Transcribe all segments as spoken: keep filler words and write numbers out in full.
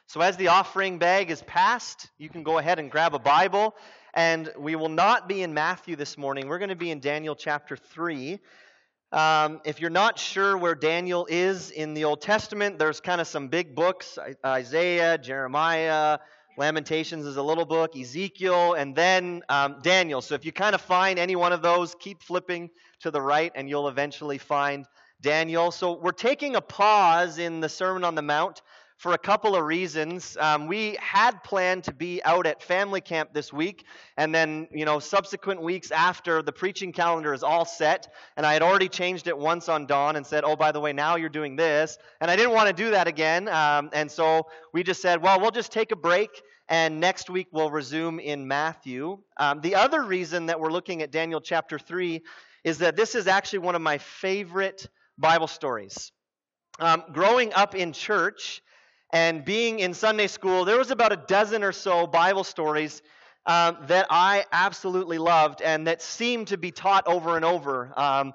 So as the offering bag is passed, you can go ahead and grab a Bible. And we will not be in Matthew this morning. We're going to be in Daniel chapter three. Um, if you're not sure where Daniel is in the Old Testament, there's kind of some big books, Isaiah, Jeremiah, Lamentations is a little book, Ezekiel, and then um, Daniel. So if you kind of find any one of those, keep flipping to the right and you'll eventually find Daniel. So we're taking a pause in the Sermon on the Mount for a couple of reasons. Um, we had planned to be out at family camp this week, and then, you know, subsequent weeks after, the preaching calendar is all set, and I had already changed it once on Dawn and said, oh, by the way, now you're doing this, and I didn't want to do that again, um, and so we just said, well, we'll just take a break, and next week we'll resume in Matthew. Um, the other reason that we're looking at Daniel chapter three is that this is actually one of my favorite Bible stories. Um, growing up in church, and being in Sunday school, there was about a dozen or so Bible stories um, that I absolutely loved and that seemed to be taught over and over. Um,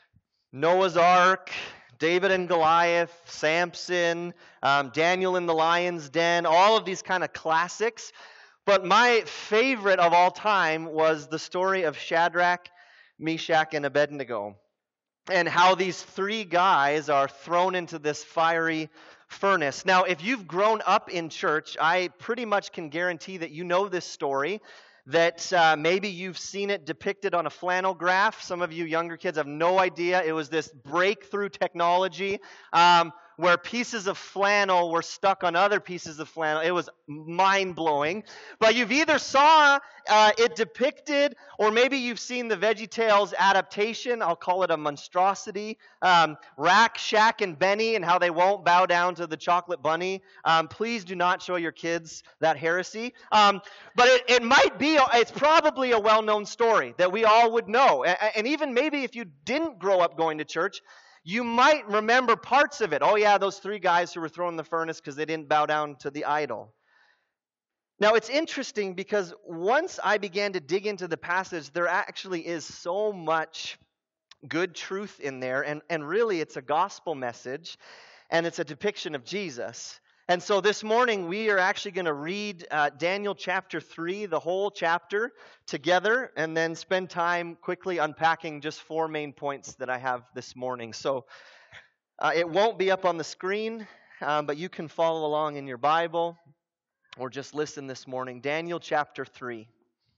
Noah's Ark, David and Goliath, Samson, um, Daniel in the lion's den, all of these kind of classics. But my favorite of all time was the story of Shadrach, Meshach, and Abednego, and how these three guys are thrown into this fiery furnace. Now, if you've grown up in church, I pretty much can guarantee that you know this story, that uh, maybe you've seen it depicted on a flannel graph. Some of you younger kids have no idea. It was this breakthrough technology um, where pieces of flannel were stuck on other pieces of flannel. It was mind-blowing. But you've either saw uh, it depicted, or maybe you've seen the VeggieTales adaptation. I'll call it a monstrosity. Um, Rack, Shack, and Benny, and how they won't bow down to the chocolate bunny. Um, please do not show your kids that heresy. Um, but it, it might be, it's probably a well-known story that we all would know. And, and even maybe if you didn't grow up going to church, you might remember parts of it. Oh yeah, those three guys who were thrown in the furnace because they didn't bow down to the idol. Now it's interesting because once I began to dig into the passage, there actually is so much good truth in there, and, and really it's a gospel message, and it's a depiction of Jesus. And so this morning we are actually going to read uh, Daniel chapter three, the whole chapter, together, and then spend time quickly unpacking just four main points that I have this morning. So uh, it won't be up on the screen, um, but you can follow along in your Bible or just listen this morning. Daniel chapter three.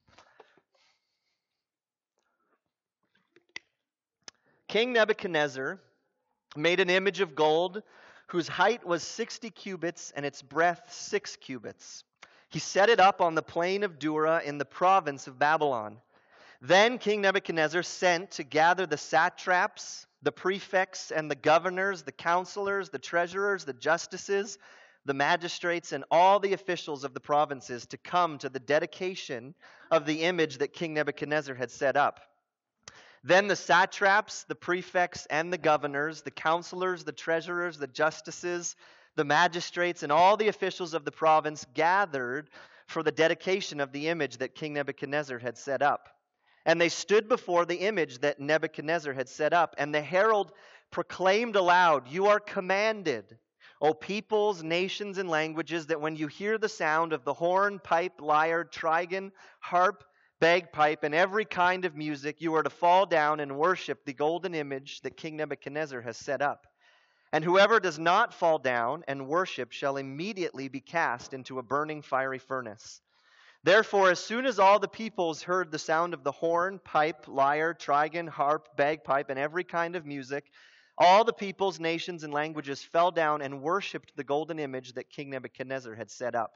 King Nebuchadnezzar made an image of gold whose height was sixty cubits and its breadth six cubits. He set it up on the plain of Dura in the province of Babylon. Then King Nebuchadnezzar sent to gather the satraps, the prefects, and the governors, the counselors, the treasurers, the justices, the magistrates, and all the officials of the provinces to come to the dedication of the image that King Nebuchadnezzar had set up. Then the satraps, the prefects, and the governors, the counselors, the treasurers, the justices, the magistrates, and all the officials of the province gathered for the dedication of the image that King Nebuchadnezzar had set up. And they stood before the image that Nebuchadnezzar had set up, and the herald proclaimed aloud, "You are commanded, O peoples, nations, and languages, that when you hear the sound of the horn, pipe, lyre, trigon, harp, bagpipe, and every kind of music, you are to fall down and worship the golden image that King Nebuchadnezzar has set up. And whoever does not fall down and worship shall immediately be cast into a burning fiery furnace. Therefore, as soon as all the peoples heard the sound of the horn, pipe, lyre, trigon, harp, bagpipe, and every kind of music, all the peoples, nations, and languages fell down and worshipped the golden image that King Nebuchadnezzar had set up.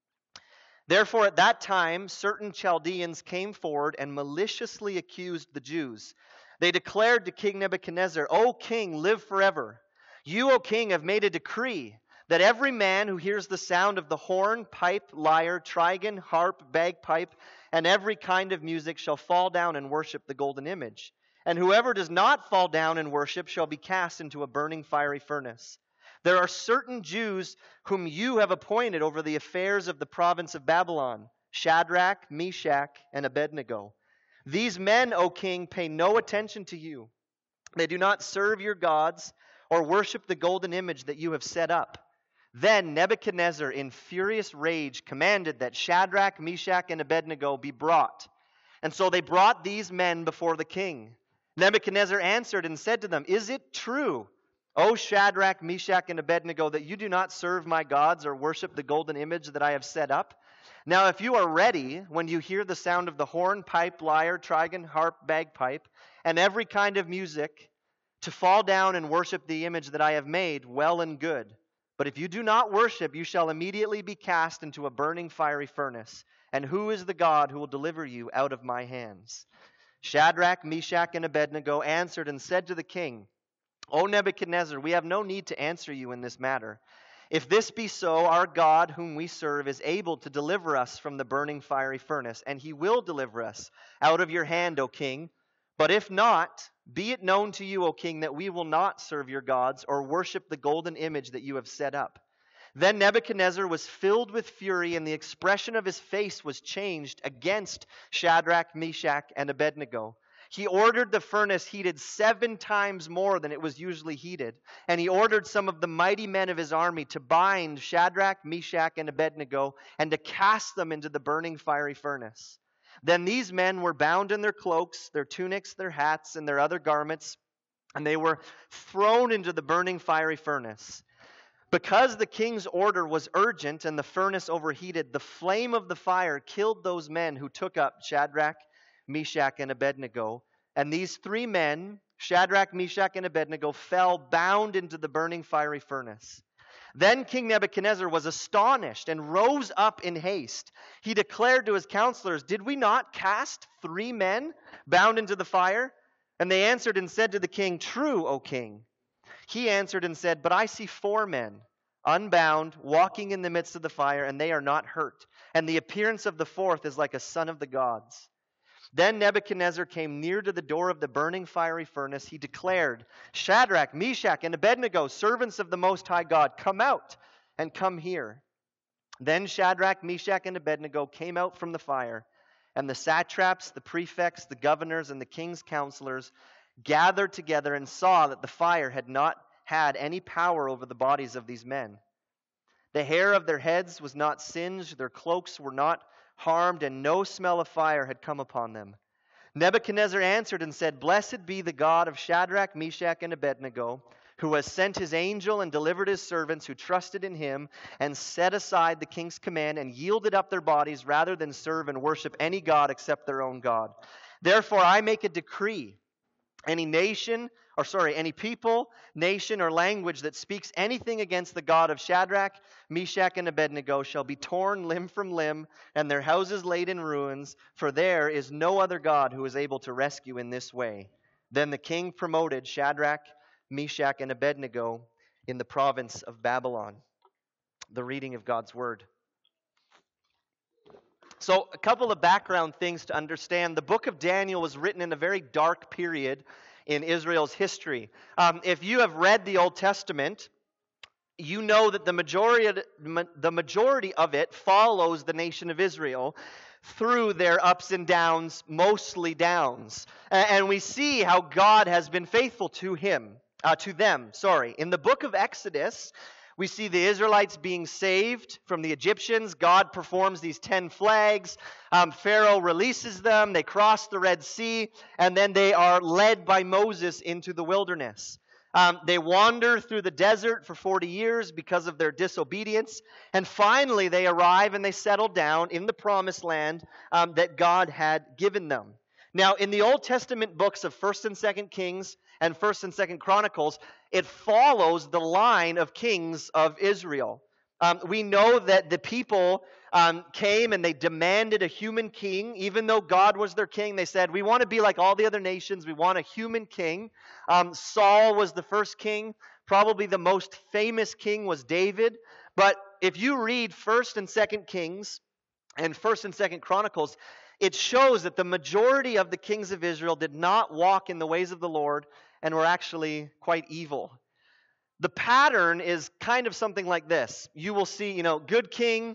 Therefore, at that time, certain Chaldeans came forward and maliciously accused the Jews. They declared to King Nebuchadnezzar, "O king, live forever. You, O king, have made a decree that every man who hears the sound of the horn, pipe, lyre, trigon, harp, bagpipe, and every kind of music shall fall down and worship the golden image. And whoever does not fall down and worship shall be cast into a burning fiery furnace. There are certain Jews whom you have appointed over the affairs of the province of Babylon, Shadrach, Meshach, and Abednego. These men, O king, pay no attention to you. They do not serve your gods or worship the golden image that you have set up. Then Nebuchadnezzar, in furious rage, commanded that Shadrach, Meshach, and Abednego be brought. And so they brought these men before the king. Nebuchadnezzar answered and said to them, "Is it true, O Shadrach, Meshach, and Abednego, that you do not serve my gods or worship the golden image that I have set up? Now if you are ready, when you hear the sound of the horn, pipe, lyre, trigon, harp, bagpipe, and every kind of music, to fall down and worship the image that I have made, well and good. But if you do not worship, you shall immediately be cast into a burning fiery furnace. And who is the God who will deliver you out of my hands?" Shadrach, Meshach, and Abednego answered and said to the king, "O Nebuchadnezzar, we have no need to answer you in this matter. If this be so, our God, whom we serve, is able to deliver us from the burning fiery furnace, and he will deliver us out of your hand, O king. But if not, be it known to you, O king, that we will not serve your gods or worship the golden image that you have set up." Then Nebuchadnezzar was filled with fury, and the expression of his face was changed against Shadrach, Meshach, and Abednego. He ordered the furnace heated seven times more than it was usually heated, and he ordered some of the mighty men of his army to bind Shadrach, Meshach, and Abednego, and to cast them into the burning fiery furnace. Then these men were bound in their cloaks, their tunics, their hats, and their other garments, and they were thrown into the burning fiery furnace. Because the king's order was urgent and the furnace overheated, the flame of the fire killed those men who took up Shadrach, Meshach, and Abednego. And these three men, Shadrach, Meshach, and Abednego, fell bound into the burning fiery furnace. Then King Nebuchadnezzar was astonished and rose up in haste. He declared to his counselors, "Did we not cast three men bound into the fire?" And they answered and said to the king, "True, O king." He answered and said, "But I see four men, unbound, walking in the midst of the fire, and they are not hurt. And the appearance of the fourth is like a son of the gods." Then Nebuchadnezzar came near to the door of the burning fiery furnace. He declared, "Shadrach, Meshach, and Abednego, servants of the Most High God, come out and come here." Then Shadrach, Meshach, and Abednego came out from the fire, and the satraps, the prefects, the governors, and the king's counselors gathered together and saw that the fire had not had any power over the bodies of these men. The hair of their heads was not singed, their cloaks were not harmed, and no smell of fire had come upon them. Nebuchadnezzar answered and said, "Blessed be the God of Shadrach, Meshach, and Abednego, who has sent his angel and delivered his servants who trusted in him and set aside the king's command and yielded up their bodies rather than serve and worship any god except their own God. Therefore I make a decree. Any nation, or sorry, any people, nation, or language that speaks anything against the God of Shadrach, Meshach, and Abednego shall be torn limb from limb, and their houses laid in ruins, for there is no other God who is able to rescue in this way." Then the king promoted Shadrach, Meshach, and Abednego in the province of Babylon. The reading of God's word. So, a couple of background things to understand. The book of Daniel was written in a very dark period in Israel's history. Um, if you have read the Old Testament, you know that the majority of, the majority of it follows the nation of Israel through their ups and downs, mostly downs. And we see how God has been faithful to him, uh, to them. Sorry, in the book of Exodus, we see the Israelites being saved from the Egyptians. God performs these ten plagues. Um, Pharaoh releases them. They cross the Red Sea. And then they are led by Moses into the wilderness. Um, they wander through the desert for forty years because of their disobedience. And finally they arrive and they settle down in the promised land um, that God had given them. Now, in the Old Testament books of First and Second Kings and First and Second Chronicles, it follows the line of kings of Israel. Um, we know that the people um, came and they demanded a human king. Even though God was their king, they said, "We want to be like all the other nations. We want a human king." Um, Saul was the first king. Probably the most famous king was David. But if you read First and Second Kings and First and Second Chronicles, it shows that the majority of the kings of Israel did not walk in the ways of the Lord and were actually quite evil. The pattern is kind of something like this. You will see, you know, good king,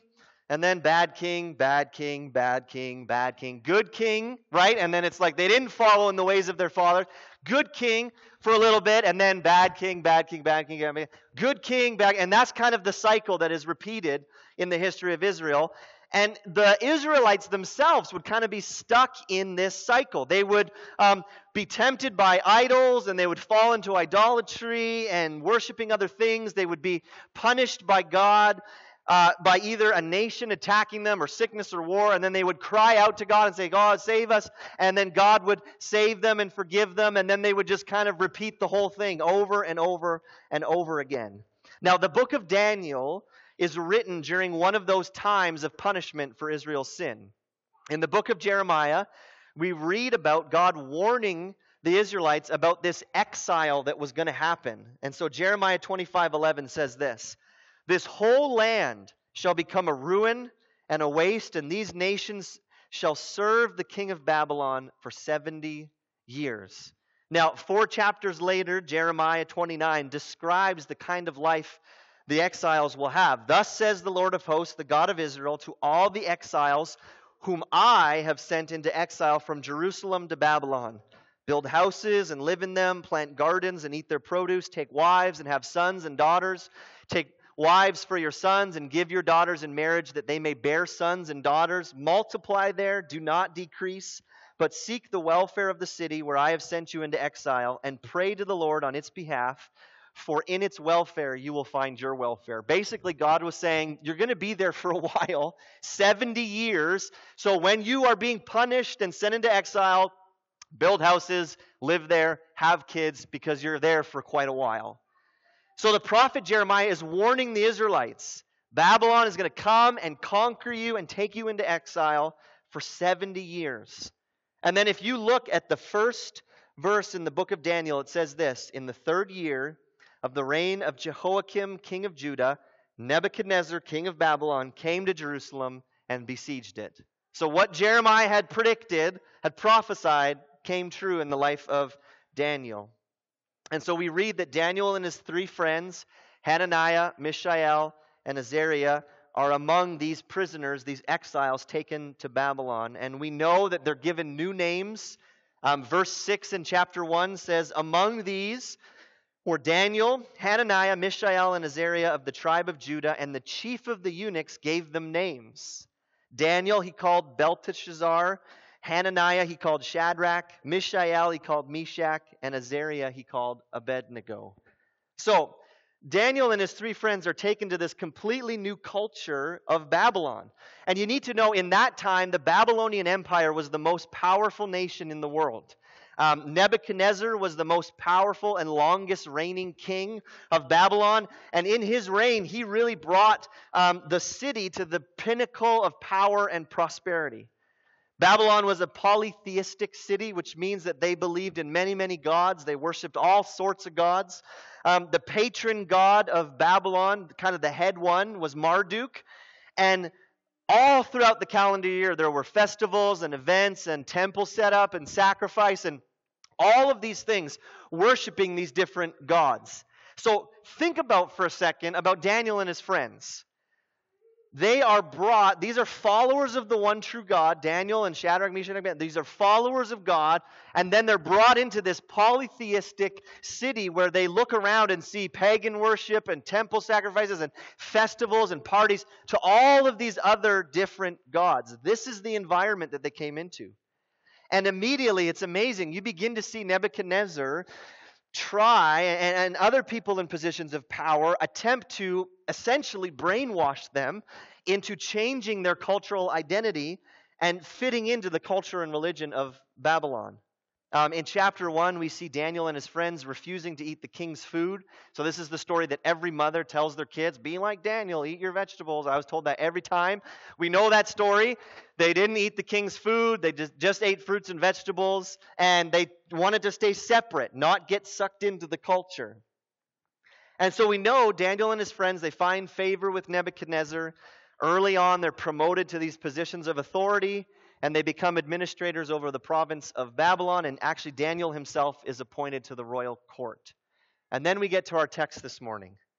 And then bad king, bad king, bad king, bad king, good king, right? And then it's like they didn't follow in the ways of their father. Good king for a little bit, and then bad king, bad king, bad king, bad king, good king, bad. And that's kind of the cycle that is repeated in the history of Israel. And the Israelites themselves would kind of be stuck in this cycle. They would um, be tempted by idols, and they would fall into idolatry and worshiping other things. They would be punished by God uh, by either a nation attacking them or sickness or war, and then they would cry out to God and say, God, save us, and then God would save them and forgive them, and then they would just kind of repeat the whole thing over and over and over again. Now, the book of Daniel is written during one of those times of punishment for Israel's sin. In the book of Jeremiah, we read about God warning the Israelites about this exile that was going to happen. And so Jeremiah twenty-five eleven says this, this whole land shall become a ruin and a waste, and these nations shall serve the king of Babylon for seventy years. Now, four chapters later, Jeremiah twenty-nine describes the kind of life the exiles will have. Thus says the Lord of hosts, the God of Israel, to all the exiles whom I have sent into exile from Jerusalem to Babylon. Build houses and live in them, plant gardens and eat their produce, take wives and have sons and daughters. Take wives for your sons and give your daughters in marriage that they may bear sons and daughters. Multiply there, do not decrease, but seek the welfare of the city where I have sent you into exile, and pray to the Lord on its behalf, for in its welfare you will find your welfare. Basically, God was saying, you're going to be there for a while, seventy years. So when you are being punished and sent into exile, build houses, live there, have kids, because you're there for quite a while. So the prophet Jeremiah is warning the Israelites, Babylon is going to come and conquer you and take you into exile for seventy years. And then if you look at the first verse in the book of Daniel, it says this, in the third year of the reign of Jehoiakim, king of Judah, Nebuchadnezzar, king of Babylon, came to Jerusalem and besieged it. So what Jeremiah had predicted, had prophesied, came true in the life of Daniel. And so we read that Daniel and his three friends, Hananiah, Mishael, and Azariah, are among these prisoners, these exiles taken to Babylon. And we know that they're given new names. Um, verse six in chapter one says, among these were Daniel, Hananiah, Mishael, and Azariah of the tribe of Judah, and the chief of the eunuchs gave them names. Daniel he called Belteshazzar, Hananiah he called Shadrach, Mishael he called Meshach, and Azariah he called Abednego. So, Daniel and his three friends are taken to this completely new culture of Babylon. And you need to know, in that time, the Babylonian Empire was the most powerful nation in the world. Um, Nebuchadnezzar was the most powerful and longest reigning king of Babylon. And in his reign, he really brought um, the city to the pinnacle of power and prosperity. Babylon was a polytheistic city, which means that they believed in many, many gods. They worshipped all sorts of gods. Um, the patron god of Babylon, kind of the head one, was Marduk. And all throughout the calendar year, there were festivals and events and temples set up and sacrifice and all of these things, worshiping these different gods. So think about for a second about Daniel and his friends. They are brought, these are followers of the one true God, Daniel and Shadrach, Meshach, and Abednego. These are followers of God, and then they're brought into this polytheistic city where they look around and see pagan worship and temple sacrifices and festivals and parties to all of these other different gods. This is the environment that they came into. And immediately, it's amazing, you begin to see Nebuchadnezzar try, and, and other people in positions of power attempt to essentially brainwash them into changing their cultural identity and fitting into the culture and religion of Babylon. Um, in chapter one, we see Daniel and his friends refusing to eat the king's food. So this is the story that every mother tells their kids, be like Daniel, eat your vegetables. I was told that every time. We know that story. They didn't eat the king's food. They just, just ate fruits and vegetables. And they wanted to stay separate, not get sucked into the culture. And so we know Daniel and his friends, they find favor with Nebuchadnezzar. Early on, they're promoted to these positions of authority, and they become administrators over the province of Babylon. And actually, Daniel himself is appointed to the royal court. And then we get to our text this morning.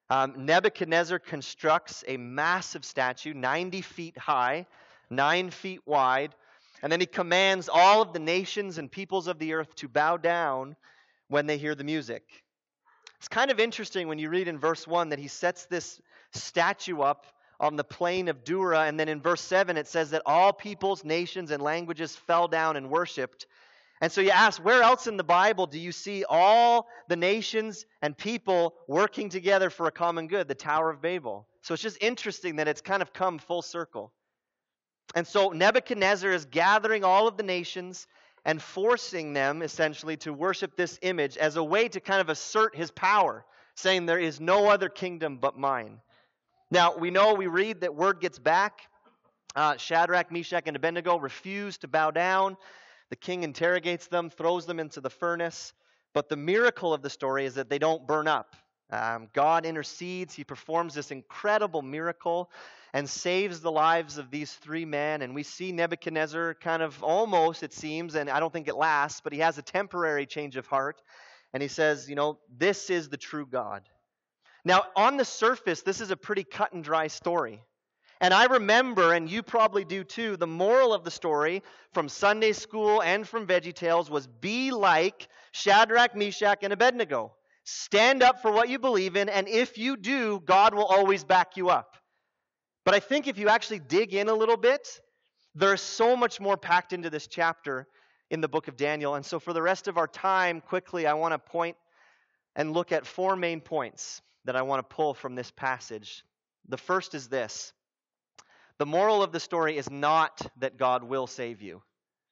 Um, Nebuchadnezzar constructs a massive statue, ninety feet high, nine feet wide, and then he commands all of the nations and peoples of the earth to bow down when they hear the music. It's kind of interesting when you read in verse one that he sets this statue up on the plain of Dura, and then in verse seven it says that all peoples, nations, and languages fell down and worshipped. And so you ask, where else in the Bible do you see all the nations and people working together for a common good? The Tower of Babel. So it's just interesting that it's kind of come full circle. And so Nebuchadnezzar is gathering all of the nations and forcing them essentially to worship this image as a way to kind of assert his power, saying there is no other kingdom but mine. Now, we know, we read that word gets back. Uh, Shadrach, Meshach, and Abednego refuse to bow down. The king interrogates them, throws them into the furnace. But the miracle of the story is that they don't burn up. Um, God intercedes. He performs this incredible miracle and saves the lives of these three men. And we see Nebuchadnezzar kind of almost, it seems, and I don't think it lasts, but he has a temporary change of heart. And he says, you know, this is the true God. Now, on the surface, this is a pretty cut and dry story. And I remember, and you probably do too, the moral of the story from Sunday school and from VeggieTales was be like Shadrach, Meshach, and Abednego. Stand up for what you believe in, and if you do, God will always back you up. But I think if you actually dig in a little bit, there's so much more packed into this chapter in the book of Daniel. And so for the rest of our time, quickly, I want to point and look at four main points that I want to pull from this passage. The first is this. The moral of the story is not that God will save you.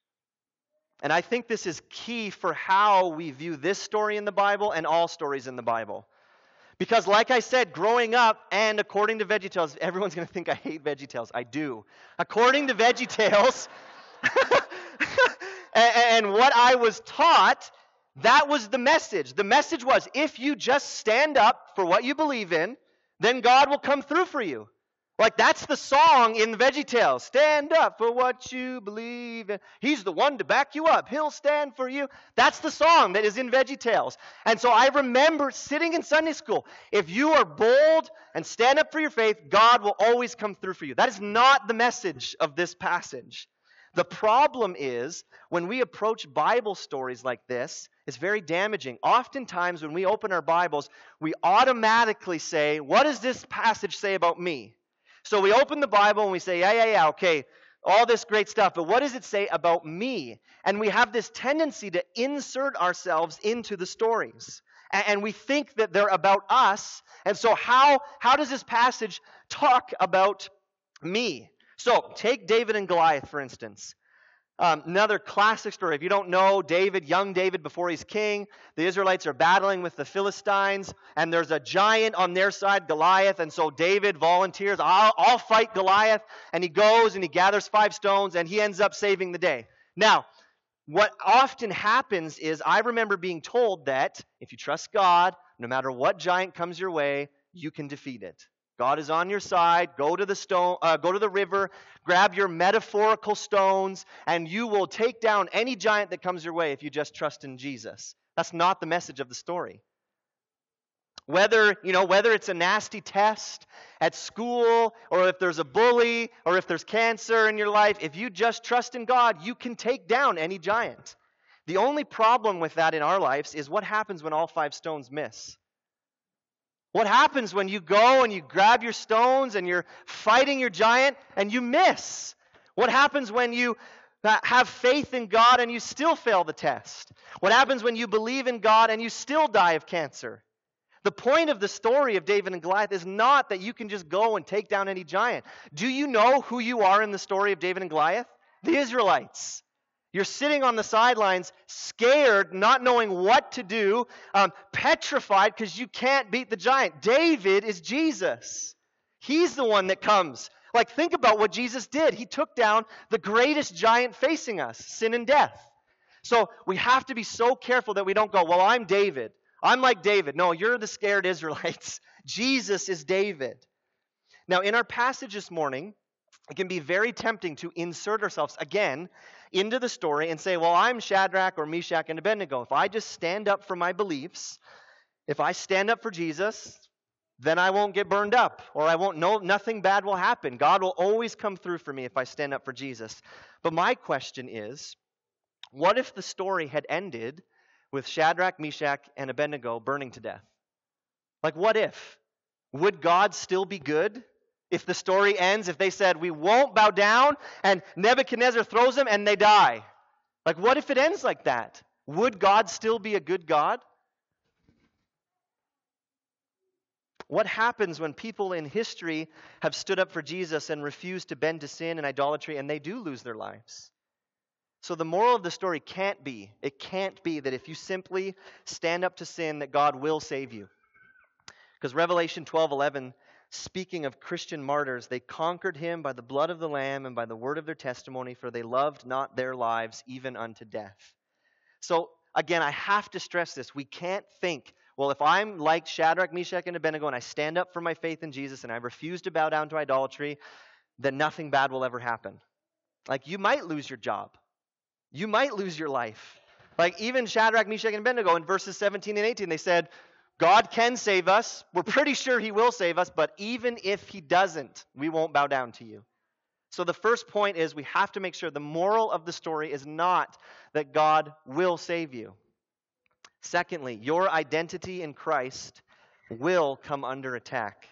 And I think this is key for how we view this story in the Bible and all stories in the Bible. Because like I said, growing up, and according to VeggieTales, everyone's going to think I hate VeggieTales. I do. According to VeggieTales, and what I was taught, that was the message. The message was, if you just stand up for what you believe in, then God will come through for you. Like, that's the song in VeggieTales. Stand up for what you believe in. He's the one to back you up. He'll stand for you. That's the song that is in VeggieTales. And so I remember sitting in Sunday school. If you are bold and stand up for your faith, God will always come through for you. That is not the message of this passage. The problem is, when we approach Bible stories like this, it's very damaging. Oftentimes, when we open our Bibles, we automatically say, what does this passage say about me? So we open the Bible and we say, yeah, yeah, yeah, okay, all this great stuff, but what does it say about me? And we have this tendency to insert ourselves into the stories. And we think that they're about us. And so how, how does this passage talk about me? So take David and Goliath, for instance. Um, another classic story. If you don't know David, young David before he's king, the Israelites are battling with the Philistines, and there's a giant on their side, Goliath, and so David volunteers, I'll, I'll fight Goliath, and he goes and he gathers five stones, and he ends up saving the day. Now, what often happens is I remember being told that if you trust God, no matter what giant comes your way, you can defeat it. God is on your side. Go to the stone, uh, go to the river, grab your metaphorical stones, and you will take down any giant that comes your way if you just trust in Jesus. That's not the message of the story. Whether, you know, whether it's a nasty test at school, or if there's a bully, or if there's cancer in your life, if you just trust in God, you can take down any giant. The only problem with that in our lives is what happens when all five stones miss. What happens when you go and you grab your stones and you're fighting your giant and you miss? What happens when you have faith in God and you still fail the test? What happens when you believe in God and you still die of cancer? The point of the story of David and Goliath is not that you can just go and take down any giant. Do you know who you are in the story of David and Goliath? The Israelites. You're sitting on the sidelines, scared, not knowing what to do, um, petrified because you can't beat the giant. David is Jesus. He's the one that comes. Like, think about what Jesus did. He took down the greatest giant facing us, sin and death. So we have to be so careful that we don't go, well, I'm David. I'm like David. No, you're the scared Israelites. Jesus is David. Now, in our passage this morning, it can be very tempting to insert ourselves again into the story and say, well, I'm Shadrach or Meshach and Abednego. If I just stand up for my beliefs, if I stand up for Jesus, then I won't get burned up, or I won't know nothing bad will happen. God will always come through for me if I stand up for Jesus. But my question is, what if the story had ended with Shadrach, Meshach, and Abednego burning to death? Like, what if? Would God still be good if the story ends, if they said, we won't bow down, and Nebuchadnezzar throws them and they die? Like, what if it ends like that? Would God still be a good God? What happens when people in history have stood up for Jesus and refused to bend to sin and idolatry, and they do lose their lives? So the moral of the story can't be, it can't be that if you simply stand up to sin, that God will save you. Because Revelation twelve eleven, speaking of Christian martyrs, they conquered him by the blood of the Lamb and by the word of their testimony, for they loved not their lives even unto death. So again, I have to stress this. We can't think, well, if I'm like Shadrach, Meshach, and Abednego, and I stand up for my faith in Jesus, and I refuse to bow down to idolatry, then nothing bad will ever happen. Like, you might lose your job. You might lose your life. Like, even Shadrach, Meshach, and Abednego in verses seventeen and eighteen, they said, God can save us. We're pretty sure he will save us, but even if he doesn't, we won't bow down to you. So the first point is we have to make sure the moral of the story is not that God will save you. Secondly, your identity in Christ will come under attack.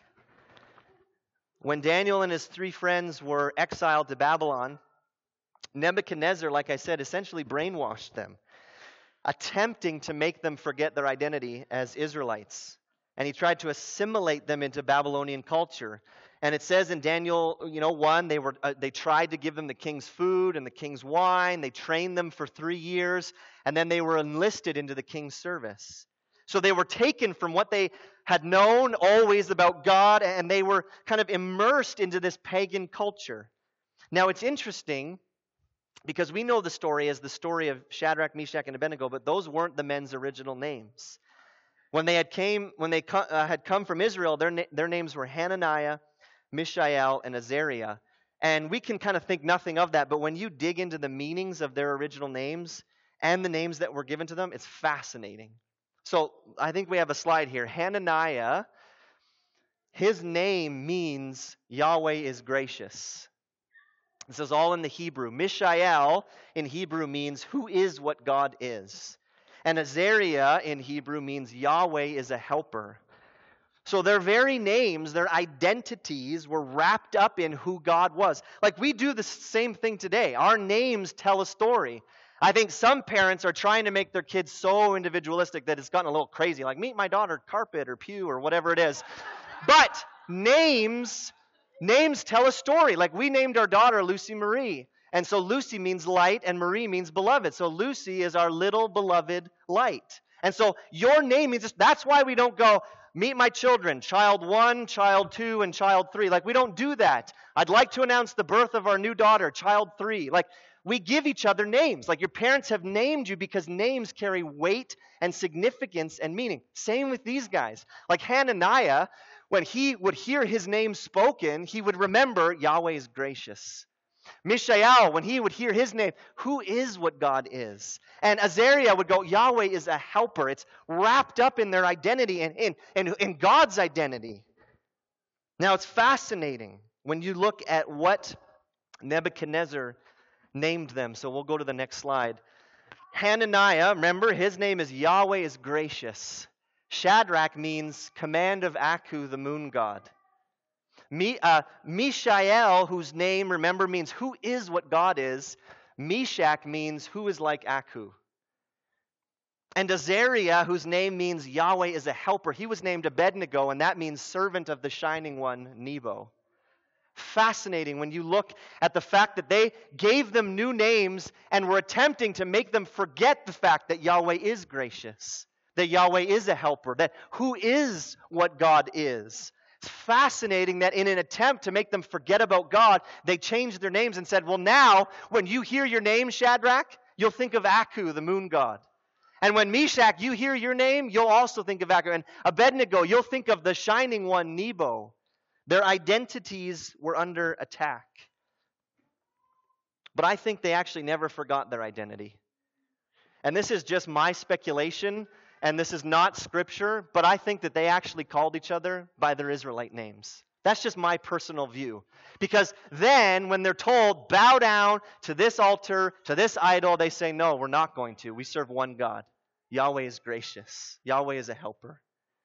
When Daniel and his three friends were exiled to Babylon, Nebuchadnezzar, like I said, essentially brainwashed them, attempting to make them forget their identity as Israelites. And he tried to assimilate them into Babylonian culture. And it says in Daniel, you know, one, they were uh, they tried to give them the king's food and the king's wine. They trained them for three years, and then they were enlisted into the king's service. So they were taken from what they had known always about God, and they were kind of immersed into this pagan culture. Now, it's interesting because we know the story as the story of Shadrach, Meshach, and Abednego, but those weren't the men's original names. When they had came, when they co- uh, had come from Israel, their na- their names were Hananiah, Mishael, and Azariah. And we can kind of think nothing of that, but when you dig into the meanings of their original names and the names that were given to them, it's fascinating. So I think we have a slide here. Hananiah, his name means Yahweh is gracious. This is all in the Hebrew. Mishael in Hebrew means who is what God is. And Azariah in Hebrew means Yahweh is a helper. So their very names, their identities were wrapped up in who God was. Like, we do the same thing today. Our names tell a story. I think some parents are trying to make their kids so individualistic that it's gotten a little crazy. Like, meet my daughter Carpet or Pew or whatever it is. But names, names tell a story. Like, we named our daughter Lucy Marie. And so Lucy means light and Marie means beloved. So Lucy is our little beloved light. And so your name means, that's why we don't go, meet my children, child one, child two, and child three. Like, we don't do that. I'd like to announce the birth of our new daughter, child three. Like, we give each other names. Like, your parents have named you because names carry weight and significance and meaning. Same with these guys. Like Hananiah, when he would hear his name spoken, he would remember Yahweh is gracious. Mishael, when he would hear his name, who is what God is? And Azariah would go, Yahweh is a helper. It's wrapped up in their identity and in, in, in God's identity. Now, it's fascinating when you look at what Nebuchadnezzar named them. So we'll go to the next slide. Hananiah, remember, his name is Yahweh is gracious. Shadrach means command of Aku, the moon god. Me, uh, Mishael, whose name, remember, means who is what God is. Meshach means who is like Aku. And Azariah, whose name means Yahweh is a helper, he was named Abednego, and that means servant of the shining one, Nebo. Fascinating when you look at the fact that they gave them new names and were attempting to make them forget the fact that Yahweh is gracious, that Yahweh is a helper, that who is what God is. It's fascinating that in an attempt to make them forget about God, they changed their names and said, well, now, when you hear your name, Shadrach, you'll think of Aku, the moon god. And when Meshach, you hear your name, you'll also think of Aku. And Abednego, you'll think of the shining one, Nebo. Their identities were under attack. But I think they actually never forgot their identity. And this is just my speculation. and this is not scripture, but I think that they actually called each other by their Israelite names. That's just my personal view. Because then, when they're told, bow down to this altar, to this idol, they say, no, we're not going to. We serve one God. Yahweh is gracious. Yahweh is a helper.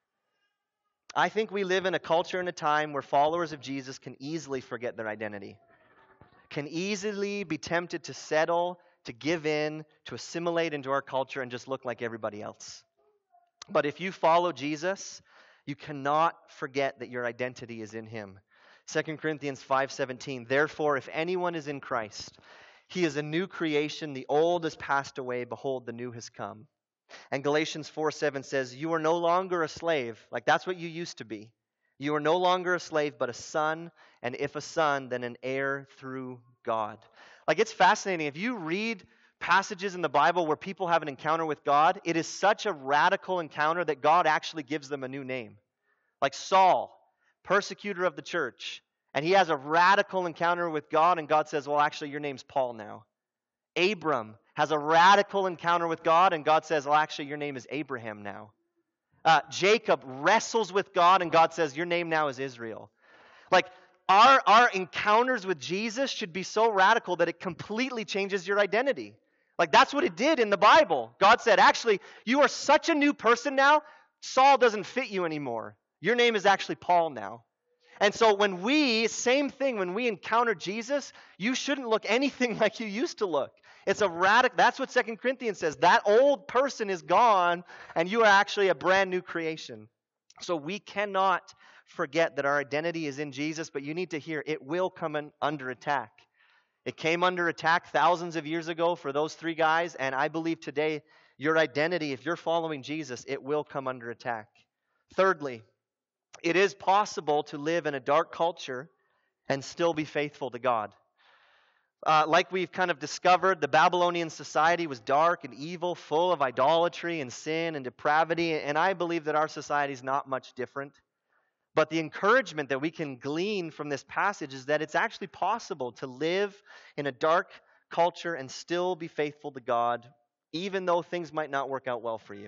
I think we live in a culture and a time where followers of Jesus can easily forget their identity, can easily be tempted to settle, to give in, to assimilate into our culture and just look like everybody else. But if you follow Jesus, you cannot forget that your identity is in him. Second Corinthians five seventeen, therefore, if anyone is in Christ, he is a new creation. The old has passed away. Behold, the new has come. And Galatians four seven says, you are no longer a slave. Like that's what you used to be. You are no longer a slave, but a son. And if a son, then an heir through God. Like it's fascinating. If you read passages in the Bible where people have an encounter with God, it is such a radical encounter that God actually gives them a new name. Like Saul, persecutor of the church. And he has a radical encounter with God, and God says, well, actually, your name's Paul now. Abram has a radical encounter with God, and God says, well, actually, your name is Abraham now. Uh, Jacob wrestles with God, and God says, your name now is Israel. Like, our, our encounters with Jesus should be so radical that it completely changes your identity. Like, that's what it did in the Bible. God said, actually, you are such a new person now, Saul doesn't fit you anymore. Your name is actually Paul now. And so when we, same thing, when we encounter Jesus, you shouldn't look anything like you used to look. It's a radical, that's what Second Corinthians says. That old person is gone, and you are actually a brand new creation. So we cannot forget that our identity is in Jesus, but you need to hear, it will come in, under attack. It came under attack thousands of years ago for those three guys, and I believe today, your identity, if you're following Jesus, it will come under attack. Thirdly, it is possible to live in a dark culture and still be faithful to God. Uh, like we've kind of discovered, the Babylonian society was dark and evil, full of idolatry and sin and depravity, and I believe that our society is not much different. But the encouragement that we can glean from this passage is that it's actually possible to live in a dark culture and still be faithful to God, even though things might not work out well for you.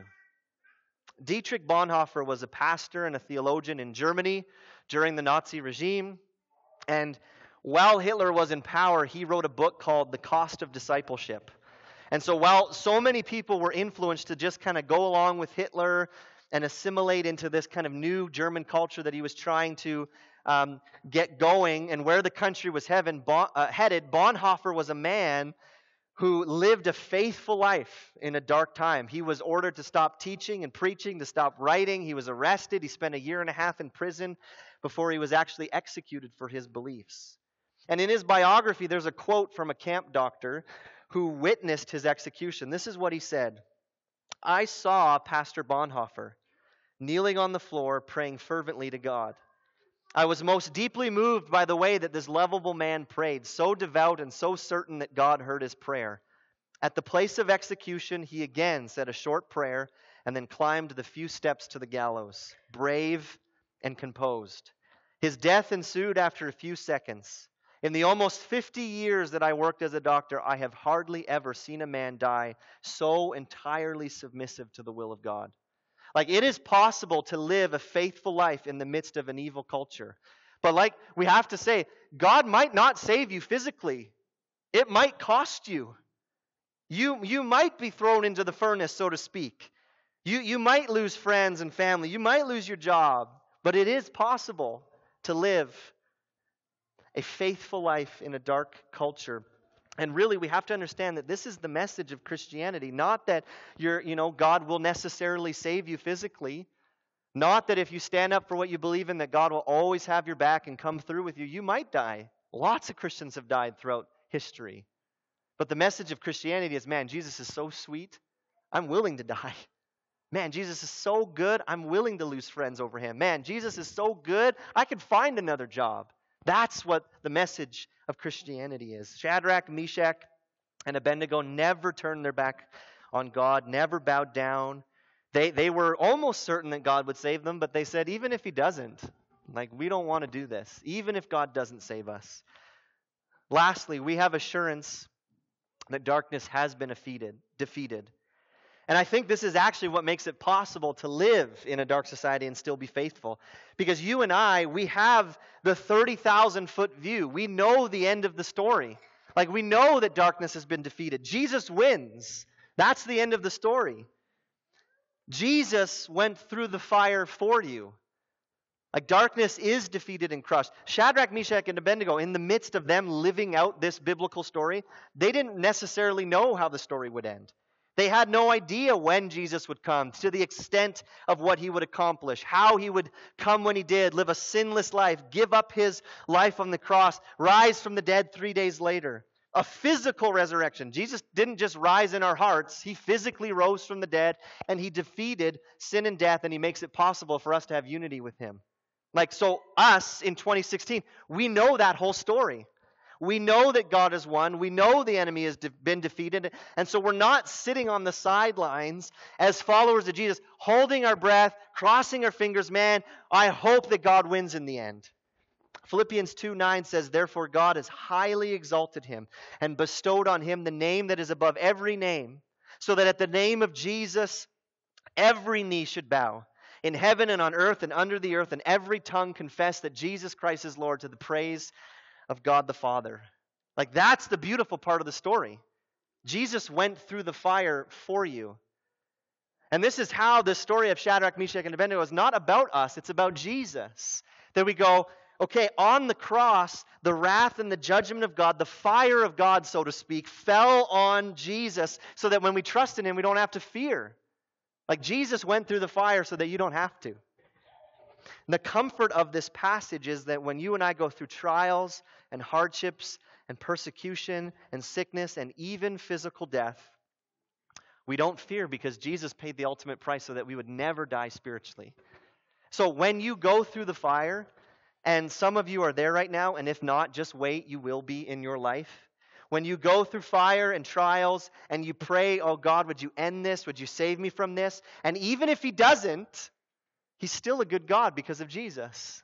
Dietrich Bonhoeffer was a pastor and a theologian in Germany during the Nazi regime. And while Hitler was in power, he wrote a book called The Cost of Discipleship. And so while so many people were influenced to just kind of go along with Hitler and assimilate into this kind of new German culture that he was trying to um, get going and where the country was heaven, bon, uh, headed, Bonhoeffer was a man who lived a faithful life in a dark time. He was ordered to stop teaching and preaching, to stop writing. He was arrested. He spent a year and a half in prison before he was actually executed for his beliefs. And in his biography, there's a quote from a camp doctor who witnessed his execution. This is what he said. I saw Pastor Bonhoeffer kneeling on the floor praying fervently to God. I was most deeply moved by the way that this lovable man prayed, so devout and so certain that God heard his prayer. At the place of execution, he again said a short prayer and then climbed the few steps to the gallows, brave and composed. His death ensued after a few seconds. In the almost fifty years that I worked as a doctor, I have hardly ever seen a man die so entirely submissive to the will of God. Like, it is possible to live a faithful life in the midst of an evil culture. But like we have to say, God might not save you physically. It might cost you. You, you might be thrown into the furnace, so to speak. You, you might lose friends and family. You might lose your job. But it is possible to live a faithful life in a dark culture. And really, we have to understand that this is the message of Christianity. Not that you're, you know, God will necessarily save you physically. Not that if you stand up for what you believe in, that God will always have your back and come through with you. You might die. Lots of Christians have died throughout history. But the message of Christianity is, man, Jesus is so sweet, I'm willing to die. Man, Jesus is so good, I'm willing to lose friends over him. Man, Jesus is so good, I could find another job. That's what the message of Christianity is. Shadrach, Meshach, and Abednego never turned their back on God, never bowed down. They, they were almost certain that God would save them, but they said, even if he doesn't, like, we don't want to do this, even if God doesn't save us. Lastly, we have assurance that darkness has been defeated. defeated. And I think this is actually what makes it possible to live in a dark society and still be faithful. Because you and I, we have the thirty thousand foot view. We know the end of the story. Like, we know that darkness has been defeated. Jesus wins. That's the end of the story. Jesus went through the fire for you. Like, darkness is defeated and crushed. Shadrach, Meshach, and Abednego, in the midst of them living out this biblical story, they didn't necessarily know how the story would end. They had no idea when Jesus would come, to the extent of what he would accomplish, how he would come when he did, live a sinless life, give up his life on the cross, rise from the dead three days later. A physical resurrection. Jesus didn't just rise in our hearts. He physically rose from the dead, and he defeated sin and death, and he makes it possible for us to have unity with him. Like, so us in twenty sixteen, we know that whole story. We know that God has won. We know the enemy has de- been defeated. And so we're not sitting on the sidelines as followers of Jesus, holding our breath, crossing our fingers. Man, I hope that God wins in the end. Philippians two nine says, therefore God has highly exalted him and bestowed on him the name that is above every name, so that at the name of Jesus every knee should bow, in heaven and on earth and under the earth, and every tongue confess that Jesus Christ is Lord, to the praise of God the Father. Like, that's the beautiful part of the story. Jesus went through the fire for you. And this is how the story of Shadrach, Meshach, and Abednego is not about us. It's about Jesus. That we go, okay, on the cross, the wrath and the judgment of God, the fire of God, so to speak, fell on Jesus, so that when we trust in him, we don't have to fear. Like, Jesus went through the fire so that you don't have to. And the comfort of this passage is that when you and I go through trials and hardships and persecution and sickness and even physical death, we don't fear, because Jesus paid the ultimate price so that we would never die spiritually. So when you go through the fire, and some of you are there right now, and if not, just wait, you will be in your life. When you go through fire and trials and you pray, oh God, would you end this? Would you save me from this? And even if he doesn't, he's still a good God because of Jesus.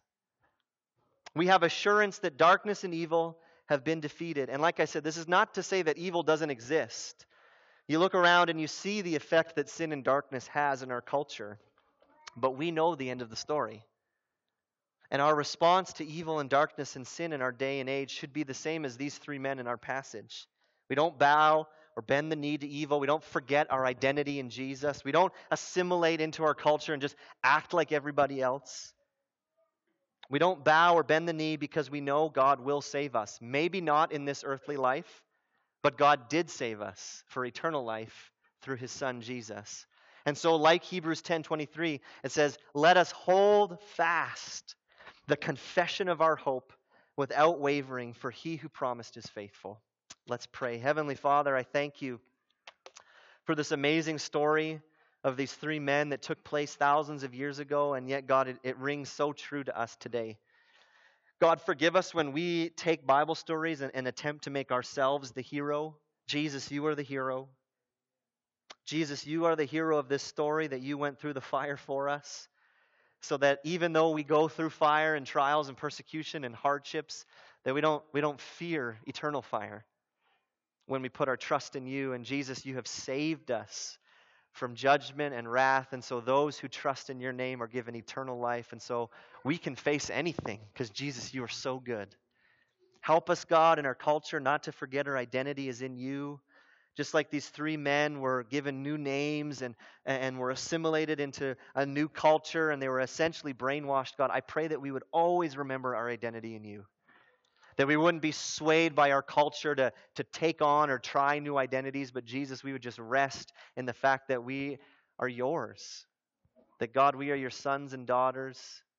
We have assurance that darkness and evil have been defeated. And like I said, this is not to say that evil doesn't exist. You look around and you see the effect that sin and darkness has in our culture. But we know the end of the story. And our response to evil and darkness and sin in our day and age should be the same as these three men in our passage. We don't bow or bend the knee to evil. We don't forget our identity in Jesus. We don't assimilate into our culture and just act like everybody else. We don't bow or bend the knee because we know God will save us. Maybe not in this earthly life, but God did save us for eternal life through his Son, Jesus. And so, like Hebrews ten twenty-three, it says, let us hold fast the confession of our hope without wavering, for he who promised is faithful. Let's pray. Heavenly Father, I thank you for this amazing story of these three men that took place thousands of years ago, and yet, God, it, it rings so true to us today. God, forgive us when we take Bible stories and, and attempt to make ourselves the hero. Jesus, you are the hero. Jesus, you are the hero of this story, that you went through the fire for us, so that even though we go through fire and trials and persecution and hardships, that we don't we don't fear eternal fire when we put our trust in you. And Jesus, you have saved us from judgment and wrath, and so those who trust in your name are given eternal life. And so we can face anything because, Jesus, you are so good. Help us, God, in our culture not to forget our identity is in you. Just like these three men were given new names and, and were assimilated into a new culture, and they were essentially brainwashed, God, I pray that we would always remember our identity in you. That we wouldn't be swayed by our culture to, to take on or try new identities, but Jesus, we would just rest in the fact that we are yours. That, God, we are your sons and daughters.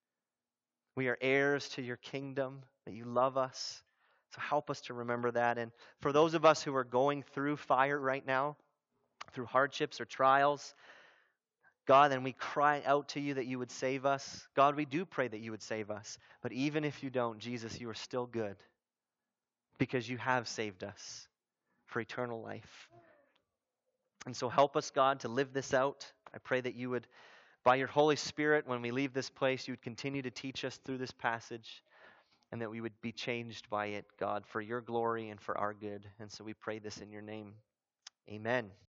We are heirs to your kingdom, that you love us. So help us to remember that. And for those of us who are going through fire right now, through hardships or trials, God, and we cry out to you that you would save us. God, we do pray that you would save us. But even if you don't, Jesus, you are still good, because you have saved us for eternal life. And so help us, God, to live this out. I pray that you would, by your Holy Spirit, when we leave this place, you would continue to teach us through this passage, and that we would be changed by it, God, for your glory and for our good. And so we pray this in your name. Amen.